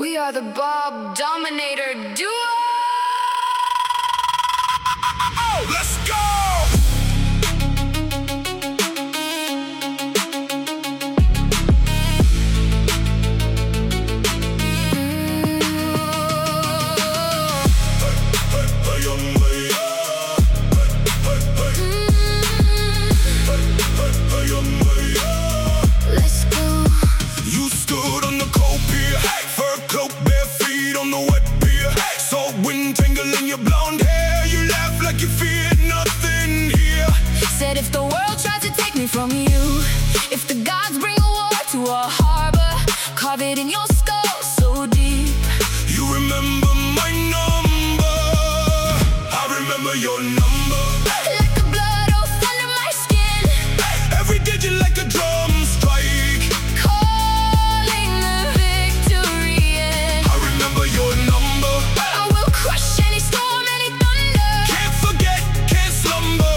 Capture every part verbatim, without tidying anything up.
We are the Bob Dominator Duo! Let's go! Blonde hair, you laugh like you feared nothing here. Said if the world tried to take me from you, if the gods bring a war to our harbor, carve it in your skull so deep. You remember my number, I remember your number. Like a blood oath under my skin, every digit like a drum strike, calling the victory in. I remember your number. I will crush any storm, any thunder. Can't forget, can't slumber.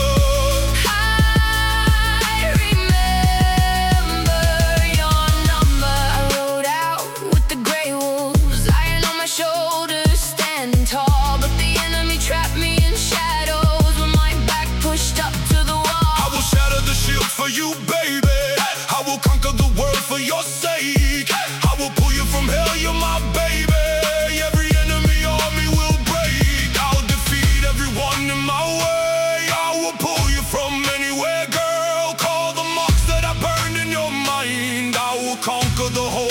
I remember your number. I rode out with the gray wolves, iron on my shoulders, standing tall. But the enemy trapped me in shadows with my back pushed up to the wall. I will shatter the shield for you, baby. I will conquer the world for your sake. I will pull you from hell, you're my baby. Every enemy army will break. I'll defeat everyone in my way. I will pull you from anywhere, girl. Call the marks that I burned in your mind. I will conquer the whole